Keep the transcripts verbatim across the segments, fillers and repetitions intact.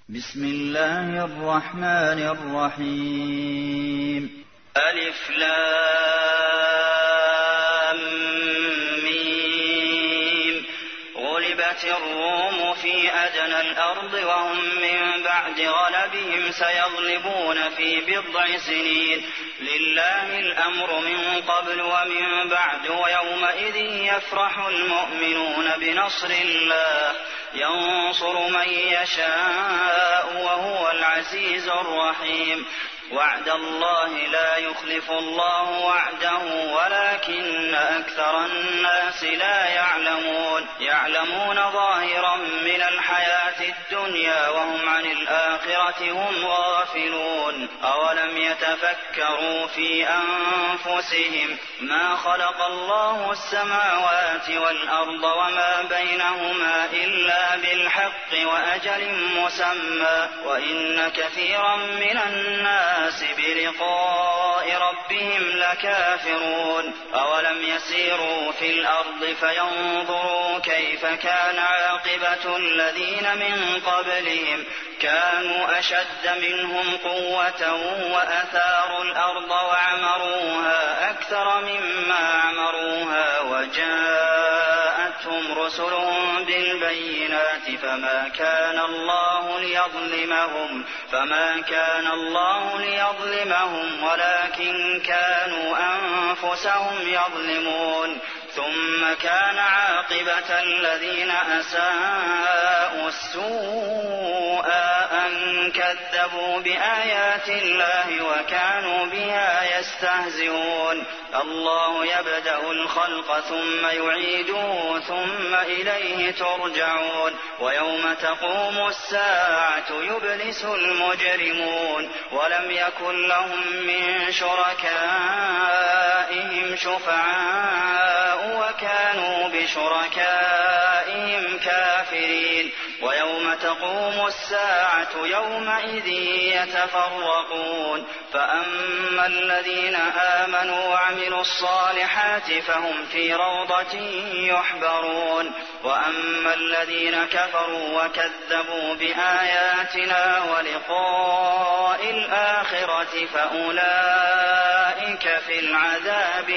بسم الله الرحمن الرحيم ألف لام ميم غلبت الروم في أدنى الأرض وهم من بعد غلبهم سيغلبون في بضع سنين لله الأمر من قبل ومن بعد ويومئذ يفرح المؤمنون بنصر الله ينصر من يشاء وهو العزيز الرحيم وعد الله لا يخلف الله وعده ولكن أكثر الناس لا يعلمون يعلمون ظاهرا من الحياة الدنيا وهم عن الآخرة هم غافلون أولم يتفكروا في أنفسهم ما خلق الله السماوات والأرض وما بينهما إلا بالحق وأجل مسمى وإن كثيرا من الناس بلقاء ربهم لكافرون أولم يسيروا في الأرض فينظروا كيف كان عاقبة الذين من قبلهم كانوا أشد منهم قوة وأثاروا الأرض وعمروها أكثر مما عمروها وجاءتهم رسلهم بالبينات فما كان الله ليظلمهم فما كان الله ليظلمهم ولكن كانوا أنفسهم يظلمون ثم كان عاقبة الذين أساءوا السوء أن كذبوا بآيات الله وكانوا بها يستهزئون الله يبدأ الخلق ثم يعيده ثم إليه ترجعون ويوم تقوم الساعة يبلس المجرمون ولم يكن لهم من شركائهم شفعاء وكانوا بشركائهم كافرين ويوم تقوم الساعة يومئذ يتفرقون فأما الذين آمنوا وعملوا الصالحات فهم في روضة يحبرون وأما الذين كفروا وكذبوا بآياتنا ولقاء الآخرة فأولئك في العذاب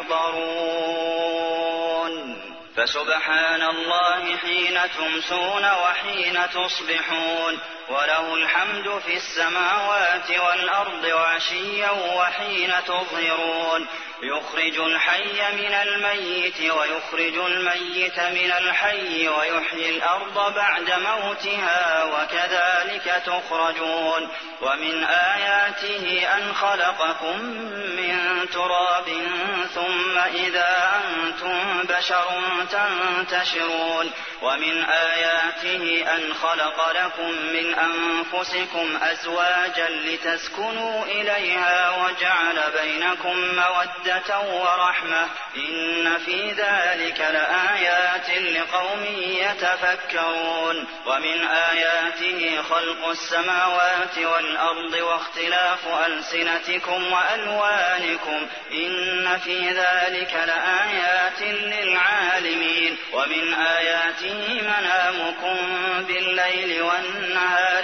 محضرون فسبحان الله حين تمسون وحين تصبحون وله الحمد في السماوات والأرض وعشيا وحين تظهرون يخرج الحي من الميت ويخرج الميت من الحي ويحيي الأرض بعد موتها وكذلك تخرجون ومن آياته أن خلقكم من تراب ثم إذا أنتم بشر تنتشرون ومن آياته أن خلق لكم من أنفسكم أزواجا لتسكنوا إليها وجعل بينكم مودة ورحمة إن في ذلك لآيات لقوم يتفكرون ومن آياته خلق السماوات والأرض واختلاف ألسنتكم وألوانكم إن في ذلك لآيات للعالمين ومن آياته منامكم بالليل والنهار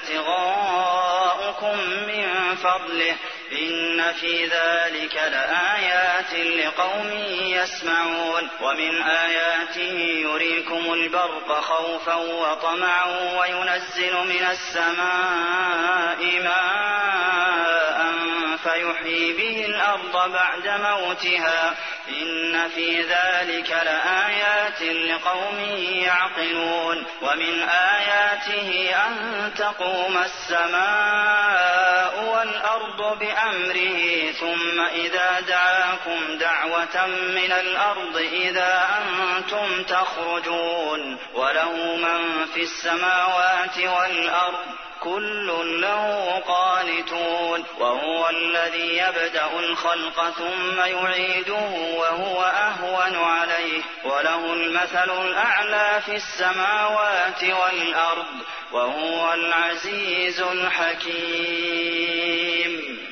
وابتغاؤكم من فضله إن في ذلك لآيات لقوم يسمعون ومن آياته يريكم البرق خوفا وطمعا وينزل من السماء ماء فيحيي به الأرض بعد موتها إن في ذلك لآيات لقوم يعقلون ومن آياته أن تقوم السماء والأرض بأمره ثم إذا دعاكم دعوة من الأرض إذا أنتم تخرجون وله من في السماوات والأرض كل له قانتون وهو الذي يبدأ الخلق ثم يعيده وهو أهون عليه وله المثل الأعلى في السماوات والأرض وهو العزيز الحكيم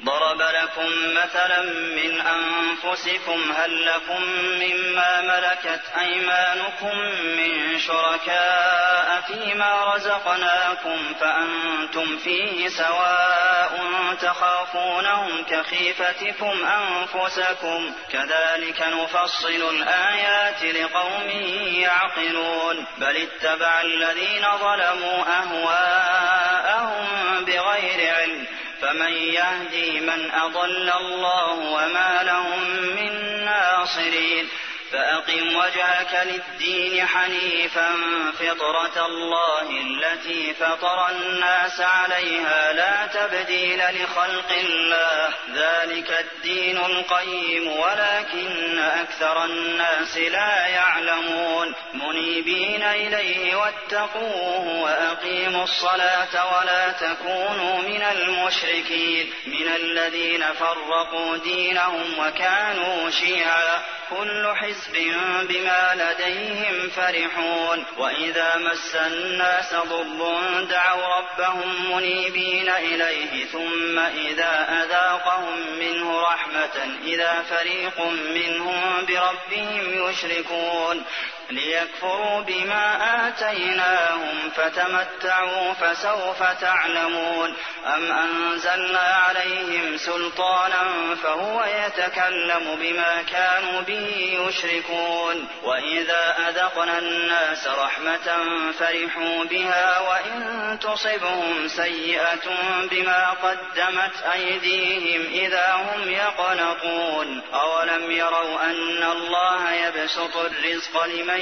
ضرب لكم مثلا من أنفسكم هل لكم مما ملكت أيمانكم من شركاء فيما رزقناكم فأنتم فيه سواء تخافونهم كخيفتكم أنفسكم كذلك نفصل الآيات لقوم يعقلون بل اتبع الذين ظلموا أهواءهم بغير علم فمن يهدي من أضل الله وما لهم من ناصرين فأقم وجهك للدين حنيفا فطرة الله التي فطر الناس عليها لا تبديل لخلق الله ذلك الدين القيم ولكن أكثر الناس لا يعلمون منيبين إليه واتقوه وأقيموا الصلاة ولا تكونوا من المشركين من الذين فرقوا دينهم وكانوا شيعا كل حزب بما لديهم فرحون وإذا مس الناس ضر دعوا ربهم منيبين إليه ثم إذا أذاقهم منه رحمة إذا فريق منهم بربهم يشركون ليكفروا بما آتيناهم فتمتعوا فسوف تعلمون أم أنزلنا عليهم سلطانا فهو يتكلم بما كانوا به يشركون وإذا أذقنا الناس رحمة فرحوا بها وإن تصبهم سيئة بما قدمت أيديهم إذا هم يقنطون أولم يروا أن الله يبسط الرزق لمن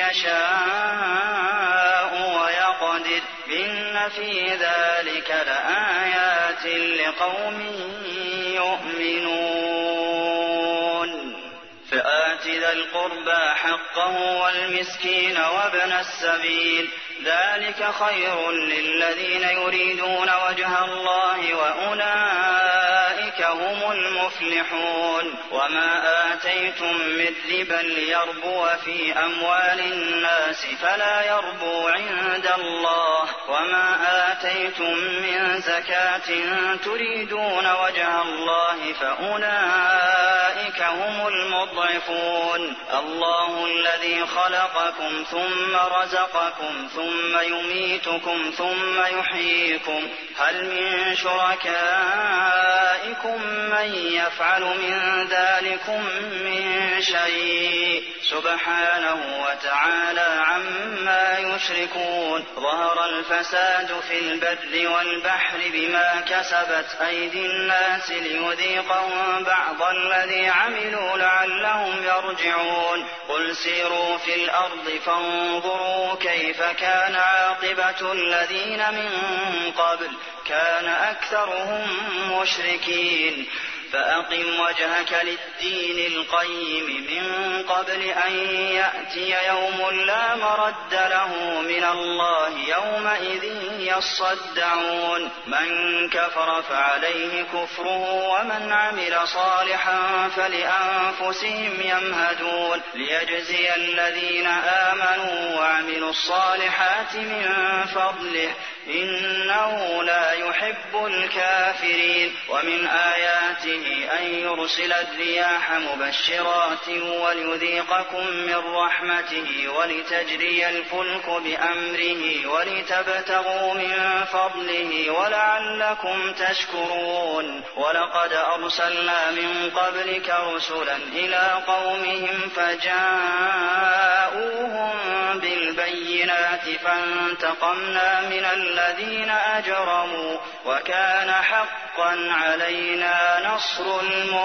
يشاء ويقدر إن في ذلك لآيات لقوم يؤمنون فآت ذا القربى حقه والمسكين وابن السبيل ذلك خير للذين يريدون وجه الله وأولئك هم المفلحون وما آتيتم من ربا ليربو في أموال الناس فلا يربو عند الله وما آتيتم من زكاة تريدون وجه الله فأولئك هم المضعفون الله الذي خلقكم ثم رزقكم ثم يميتكم ثم يحييكم هل من شركائكم من يفعل من ذلكم من شيء سبحانه وتعالى عما يشركون ظهر الفساد في البر والبحر بما كسبت أيدي الناس ليذيقهم بعض الذي عملوا لعلهم يرجعون قل سيروا في الأرض فانظروا كيف كان عاقبة الذين من قبل كان أكثرهم مشركين فأقم وجهك للدين القيم من قبل أن يأتي يوم لا مرد له من الله يومئذ يصدعون من كفر فعليه كفره ومن عمل صالحا فلأنفسهم يمهدون ليجزي الذين آمنوا وعملوا الصالحات من فضله إنه لا يحب الكافرين ومن آياته أن يرسل الرياح مبشرات وليذيقكم من رحمته ولتجري الفلك بأمره ولتبتغوا من فضله ولعلكم تشكرون ولقد أرسلنا من قبلك رسلا إلى قومهم فجاءوهم بالبينات فانتقمنا من الذين أجرموا وكان حقا علينا نصر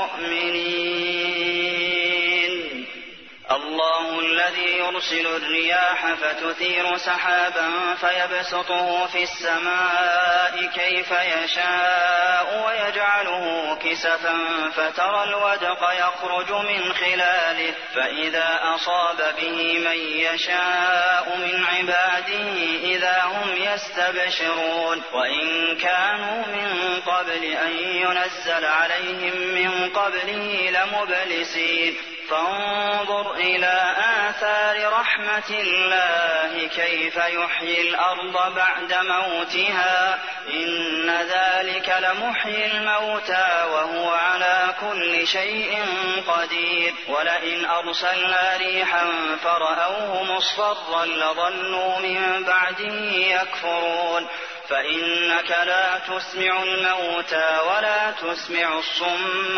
المؤمنين الله الذي يرسل الرياح فتثير سحابا فيبسطه في السماء كيف يشاء ويجعله كسفا فترى الودق يخرج من خلاله فإذا أصاب به من يشاء من عباده إذا هم يستبشرون وإن كانوا من قبل أن ينزل عليهم من قبله لمبلسين فانظر إلى آثار رحمة الله كيف يحيي الأرض بعد موتها إن ذلك لمحيي الموتى وهو على كل شيء قدير ولئن أرسلنا ريحا فرأوه مصفرا لظلوا من بعده يكفرون فإنك لا تسمع الموتى ولا تسمع الصم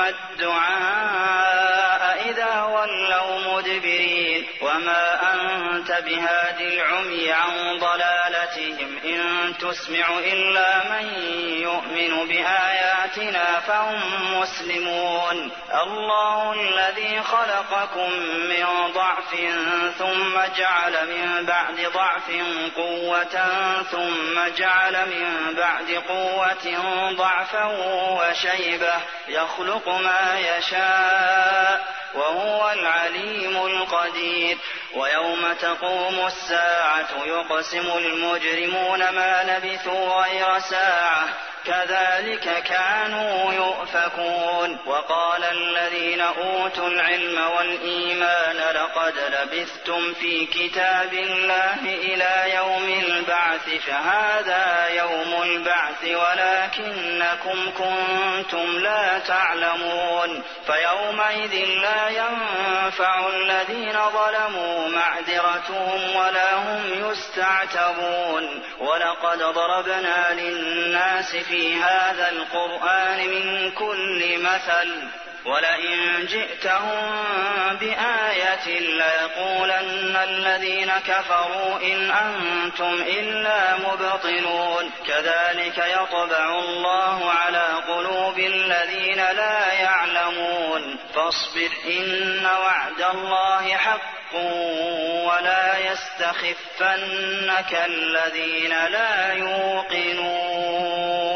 الدعاء إذا ولوا مدبرين وما أنت بهاد العمي عن ضلالتهم إن تسمع إلا من يؤمن بآياتنا فهم مسلمون الله الذي خلقكم من ضعف ثم جعل من بعد ضعف قوة ثم جعل من بعد قوة ضعفا وشيبة يخلق ما يشاء وهو العليم القدير ويوم تقوم الساعة يقسم المجرمون ما لبثوا غير ساعة كذلك كانوا يؤفكون وقال الذين أوتوا العلم والإيمان لقد لبثتم في كتاب الله إلى يوم البعث فهذا يوم البعث ولكنكم كنتم لا تعلمون فيومئذ لا ينفع الذين ظلموا معذرتهم ولا هم يستعتبون ولقد ضربنا للناس في في هذا القرآن من كل مثل ولئن جئتهم بآية ليقولن الذين كفروا إن أنتم إلا مبطلون كذلك يطبع الله على قلوب الذين لا يعلمون فاصبر إن وعد الله حق ولا يستخفنك الذين لا يوقنون